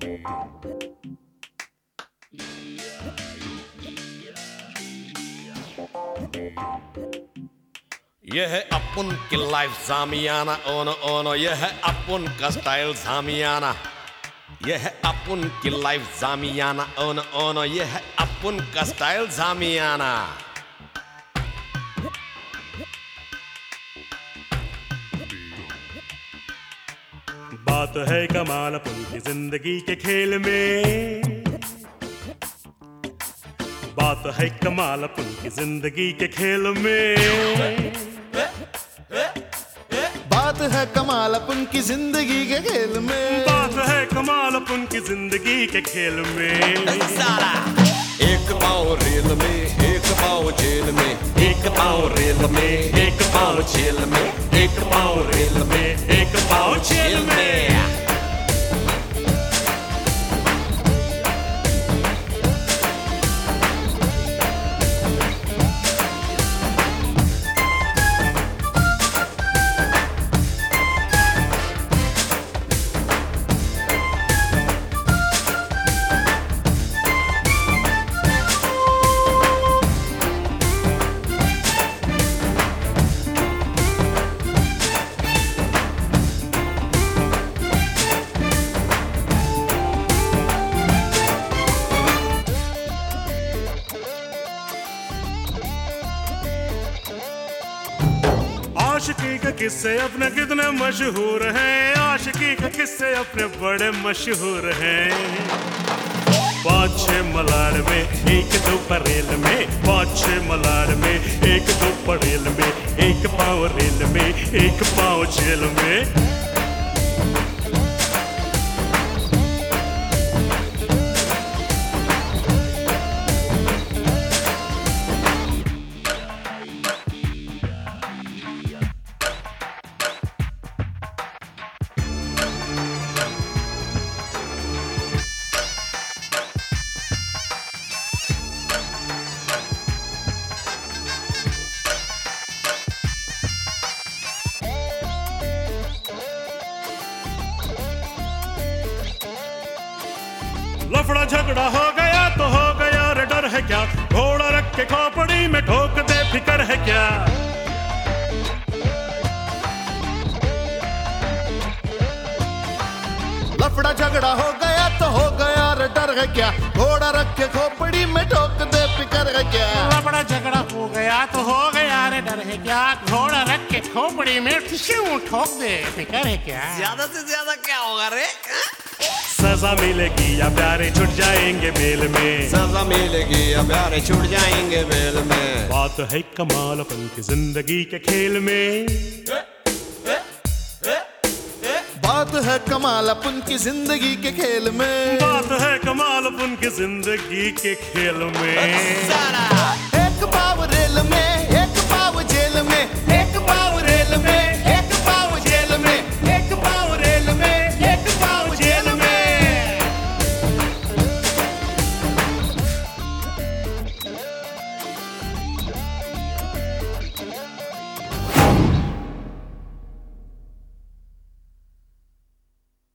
ये है अपन की लाइफ जामियाना ओनो ओनो, ये है अपन का स्टाइल जामियाना। ये है अपन की लाइफ जामियाना ओनो ओनो, ये है अपन का स्टाइल जामियाना। बात है कमाल अपन की जिंदगी के खेल में, बात है कमाल अपन की जिंदगी के खेल में, बात है कमाल अपन की जिंदगी के खेल में, बात है कमाल अपन की जिंदगी के खेल में। एक पाँव रेल में, एक पाँव जेल में, एक पाँव रेल में, एक पाँव जेल में, एक पाँव रेल में, एक पाँव जेल में। आशिकी के किस्से अपने कितने मशहूर हैं, आशिकी के किस्से अपने बड़े मशहूर हैं। 5-6 मलाड़ में, 1-2 परेल में, 5-6 मलाड़ में, 1-2 परेल में, एक पाँव रेल में, एक पाँव जेल में। लफड़ा झगड़ा हो गया तो हो गया रे, डर है क्या? घोड़ा रख के खोपड़ी में ठोक दे, फिकर है क्या? लफड़ा झगड़ा हो गया तो हो गया रे, डर है क्या? घोड़ा रख के खोपड़ी में ठोक दे, फिकर है क्या? लफड़ा झगड़ा हो गया तो हो गया रे, डर है क्या? घोड़ा रख के खोपड़ी में ठोक दे, फिकर है क्या? ज्यादा से ज्यादा क्या होगा रे? सजा मिलेगी या प्यारे छुट जाएंगे बेल में, सजा मिलेगी या प्यारे छूट जाएंगे बेल में। बात है कमाल अपन की जिंदगी के खेल में, बात है कमाल अपन की जिंदगी के खेल में, बात है कमाल अपन की जिंदगी के खेल में। एक पाव रेल में, एक पाव जेल में, एक पाव रेल में,